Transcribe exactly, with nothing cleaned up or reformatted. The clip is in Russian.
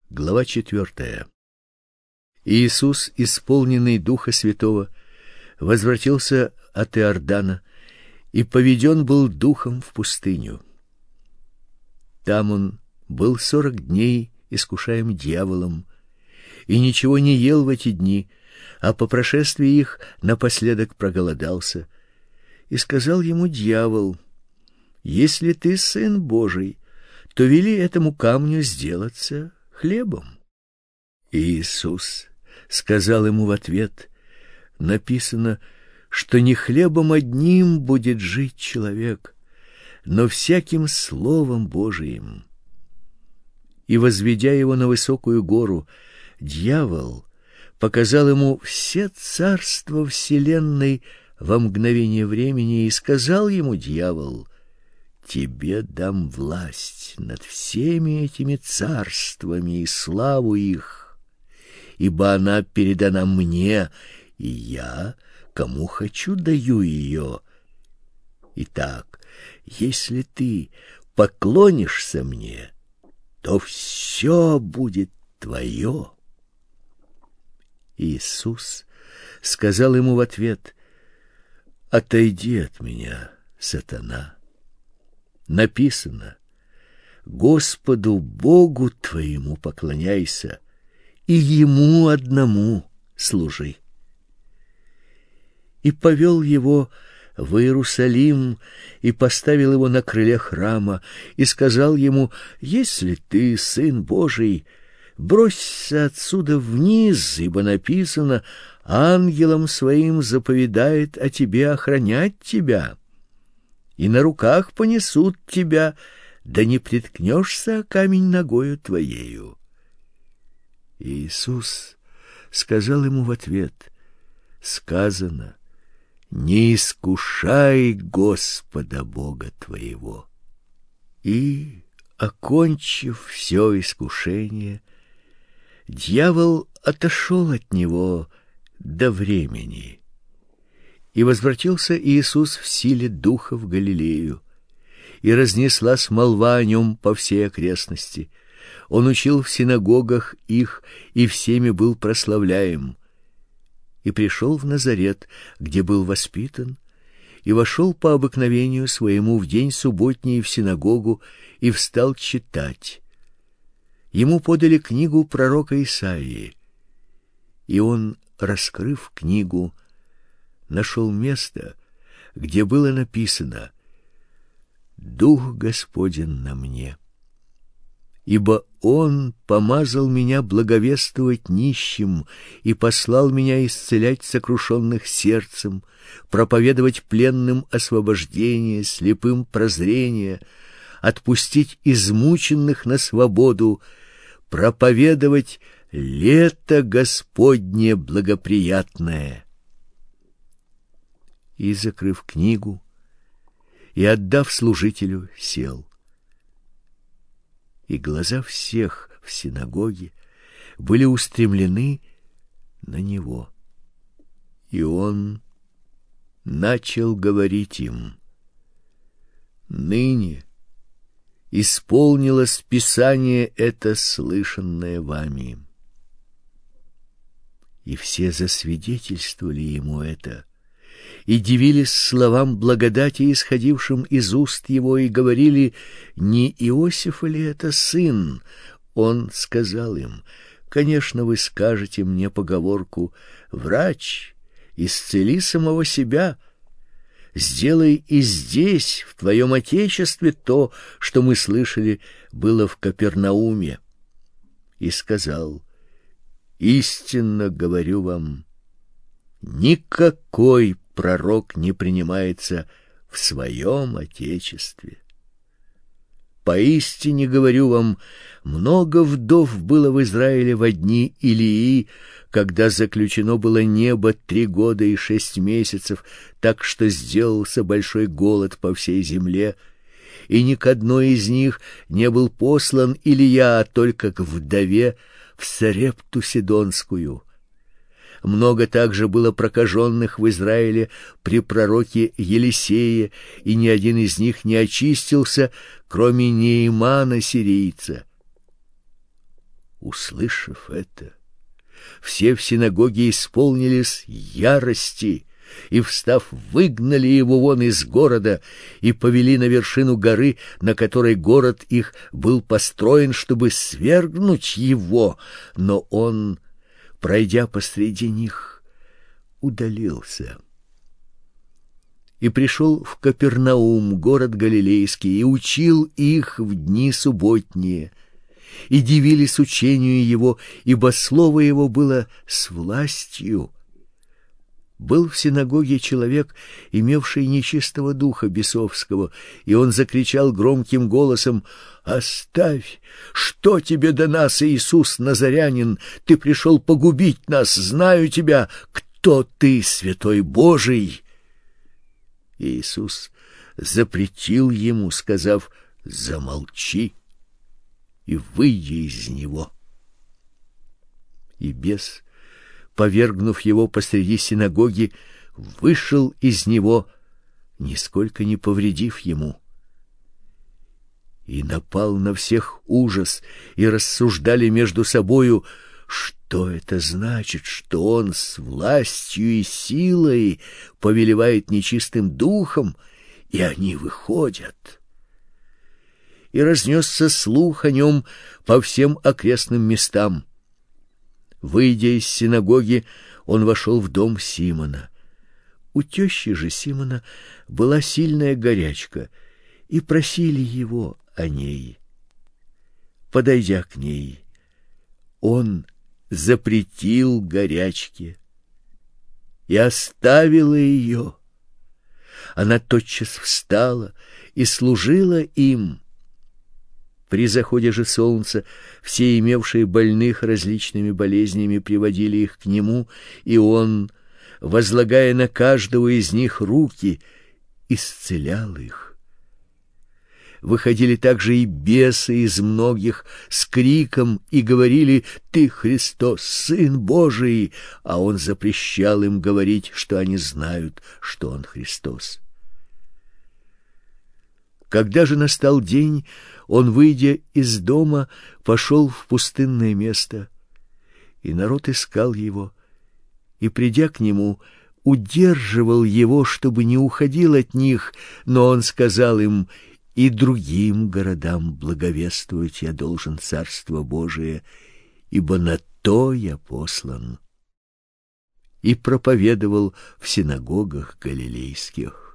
Глава четвертая. Иисус, исполненный Духа Святого, возвратился от Иордана и поведен был Духом в пустыню. Там он был сорок дней искушаем дьяволом, и ничего не ел в эти дни, а по прошествии их напоследок проголодался. И сказал ему дьявол: «Если ты Сын Божий, то вели этому камню сделаться хлебом». И Иисус сказал ему в ответ: написано, что не хлебом одним будет жить человек, но всяким словом Божиим. И, возведя его на высокую гору, дьявол показал ему все царства вселенной во мгновение времени, и сказал ему дьявол: «Тебе дам власть над всеми этими царствами и славу их, ибо она передана мне, и я, кому хочу, даю ее. Итак, если ты поклонишься мне, то все будет твое». Иисус сказал ему в ответ: «Отойди от меня, сатана. Написано: Господу Богу твоему поклоняйся, и Ему одному служи». И повел его в Иерусалим, и поставил его на крыле храма, и сказал ему: «Если ты Сын Божий, бросься отсюда вниз, ибо написано: ангелам своим заповедает о тебе охранять тебя, и на руках понесут тебя, да не приткнешься о камень ногою твоею». Иисус сказал ему в ответ: сказано: «Не искушай Господа Бога твоего». И, окончив все искушение, дьявол отошел от него до времени. И возвратился Иисус в силе Духа в Галилею, и разнеслась молва о нем по всей окрестности. Он учил в синагогах их, и всеми был прославляем. И пришел в Назарет, где был воспитан, и вошел по обыкновению своему в день субботний в синагогу, и встал читать. Ему подали книгу пророка Исаии, и он, раскрыв книгу, нашел место, где было написано: «Дух Господень на мне, ибо Он помазал меня благовествовать нищим и послал меня исцелять сокрушенных сердцем, проповедовать пленным освобождение, слепым прозрение, отпустить измученных на свободу, проповедовать лето Господне благоприятное». И, закрыв книгу и отдав служителю, сел. И глаза всех в синагоге были устремлены на него. И он начал говорить им: «Ныне исполнилось Писание это, слышанное вами». И все засвидетельствовали ему это, и дивились словам благодати, исходившим из уст его, и говорили: «Не Иосифа ли это сын?» Он сказал им: «Конечно, вы скажете мне поговорку: врач, исцели самого себя. Сделай и здесь, в твоем отечестве, то, что мы слышали, было в Капернауме». И сказал: «Истинно говорю вам, никакой пророк не принимается в своем отечестве. Поистине говорю вам, много вдов было в Израиле во дни Илии, когда заключено было небо три года и шесть месяцев, так что сделался большой голод по всей земле, и ни к одной из них не был послан Илия, а только к вдове в Сарепту Сидонскую. Много также было прокаженных в Израиле при пророке Елисее, и ни один из них не очистился, кроме Неимана сирийца. Услышав это, все в синагоге исполнились ярости и, встав, выгнали его вон из города и повели на вершину горы, на которой город их был построен, чтобы свергнуть его. Но он, пройдя посреди них, удалился. И пришел в Капернаум, город галилейский, и учил их в дни субботние. И дивились учению его, ибо слово его было с властью. Был в синагоге человек, имевший нечистого духа бесовского, и он закричал громким голосом: «Оставь! Что тебе до нас, Иисус Назарянин? Ты пришел погубить нас! Знаю тебя! Кто ты, святой Божий?» Иисус запретил ему, сказав: «Замолчи и выйди из него». И бес, повергнув его посреди синагоги, вышел из него, нисколько не повредив ему. И напал на всех ужас, и рассуждали между собою, что это значит, что он с властью и силой повелевает нечистым духом, и они выходят. И разнесся слух о нем по всем окрестным местам. Выйдя из синагоги, он вошел в дом Симона. У тещи же Симона была сильная горячка, и просили его о ней. Подойдя к ней, он запретил горячке и оставила ее. Она тотчас встала и служила им. При заходе же солнца все имевшие больных различными болезнями приводили их к нему, и он, возлагая на каждого из них руки, исцелял их. Выходили также и бесы из многих с криком и говорили: «Ты Христос, Сын Божий!» А он запрещал им говорить, что они знают, что он Христос. Когда же настал день, он, выйдя из дома, пошел в пустынное место, и народ искал его, и, придя к нему, удерживал его, чтобы не уходил от них, но он сказал им: «И другим городам благовествовать я должен Царство Божие, ибо на то я послан». И проповедовал в синагогах галилейских.